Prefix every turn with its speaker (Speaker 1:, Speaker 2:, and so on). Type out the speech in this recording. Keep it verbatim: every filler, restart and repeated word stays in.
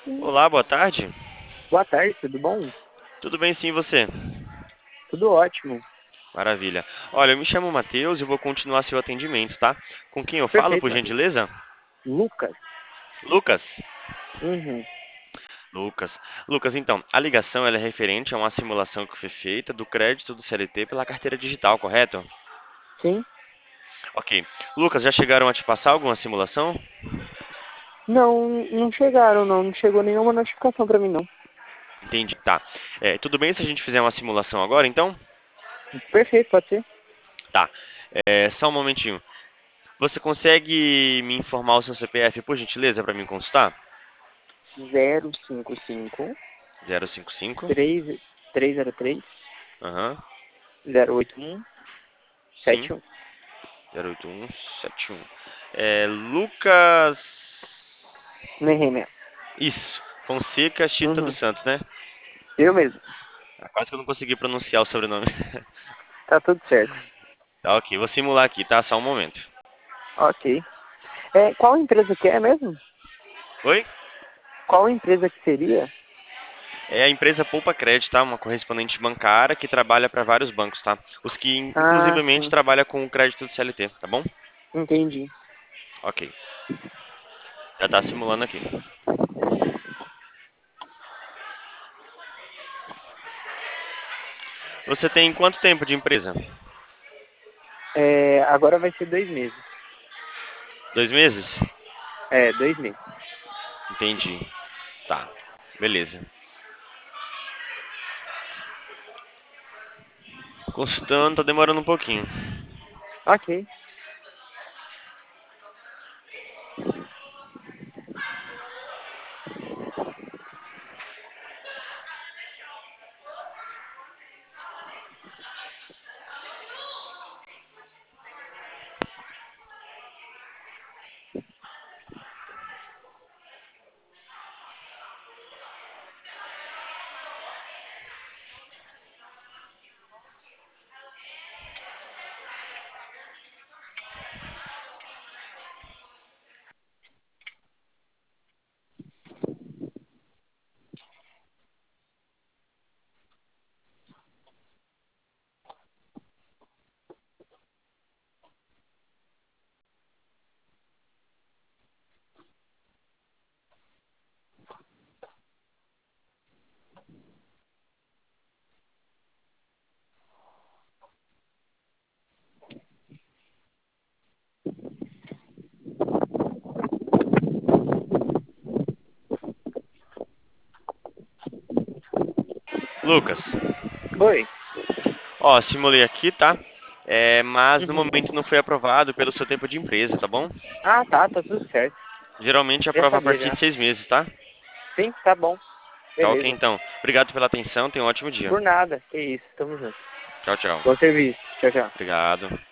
Speaker 1: Olá, boa tarde.
Speaker 2: Boa tarde, tudo bom?
Speaker 1: Tudo bem sim, e você?
Speaker 2: Tudo ótimo.
Speaker 1: Maravilha. Olha, eu me chamo Matheus e vou continuar seu atendimento, tá? Com quem eu falo,
Speaker 2: Perfeito,
Speaker 1: por
Speaker 2: Matheus.
Speaker 1: gentileza?
Speaker 2: Lucas.
Speaker 1: Lucas.
Speaker 2: Uhum.
Speaker 1: Lucas. Lucas, então, a ligação ela é referente a uma simulação que foi feita do crédito do C L T pela carteira digital, correto?
Speaker 2: Sim?
Speaker 1: Ok. Lucas, já chegaram a te passar alguma simulação?
Speaker 2: Não, não chegaram, não. Não chegou nenhuma notificação pra mim, não.
Speaker 1: Entendi, tá. É, tudo bem se a gente fizer uma simulação agora, então?
Speaker 2: Perfeito, pode ser?
Speaker 1: Tá. É, só um momentinho. Você consegue me informar o seu C P F, por gentileza, para mim consultar?
Speaker 2: Zero cinco cinco
Speaker 1: Zero cinco cinco.
Speaker 2: três três zero três
Speaker 1: Aham.
Speaker 2: zero oito um
Speaker 1: Sim.
Speaker 2: sete um.
Speaker 1: zero oito um sete um. É, Lucas.
Speaker 2: Nehemia.
Speaker 1: Isso. Fonseca Chita dos
Speaker 2: Uhum.
Speaker 1: Santos, né?
Speaker 2: Eu mesmo.
Speaker 1: Ah, quase que eu não consegui pronunciar o sobrenome.
Speaker 2: Tá tudo certo.
Speaker 1: Tá, ok. Vou simular aqui, tá? Só um momento.
Speaker 2: Ok. É, qual empresa que é mesmo?
Speaker 1: Oi?
Speaker 2: Qual empresa que seria?
Speaker 1: É a empresa Poupa Crédito, tá? Uma correspondente bancária que trabalha para vários bancos, tá? Os que, in-
Speaker 2: Ah,
Speaker 1: inclusivamente,
Speaker 2: sim.
Speaker 1: trabalha com o crédito do C L T, tá bom?
Speaker 2: Entendi.
Speaker 1: Ok. Já tá simulando aqui. Você tem quanto tempo de empresa?
Speaker 2: É, agora vai ser dois meses.
Speaker 1: Dois meses?
Speaker 2: É, dois meses.
Speaker 1: Entendi. Tá. Beleza. Consultando, tá demorando um pouquinho.
Speaker 2: Ok.
Speaker 1: Lucas,
Speaker 2: Oi.
Speaker 1: ó, simulei aqui, tá? É, mas no
Speaker 2: Uhum.
Speaker 1: momento não foi aprovado pelo seu tempo de empresa, tá bom?
Speaker 2: Ah, tá, tá tudo certo.
Speaker 1: Geralmente
Speaker 2: Já
Speaker 1: aprova a
Speaker 2: sabia
Speaker 1: partir de
Speaker 2: já.
Speaker 1: seis meses, tá?
Speaker 2: Sim, tá bom.
Speaker 1: Tá ok,
Speaker 2: Beleza.
Speaker 1: então. Obrigado pela atenção, tenha um ótimo dia.
Speaker 2: Por nada. Que isso, tamo junto.
Speaker 1: Tchau, tchau.
Speaker 2: Bom serviço. Tchau, tchau.
Speaker 1: Obrigado.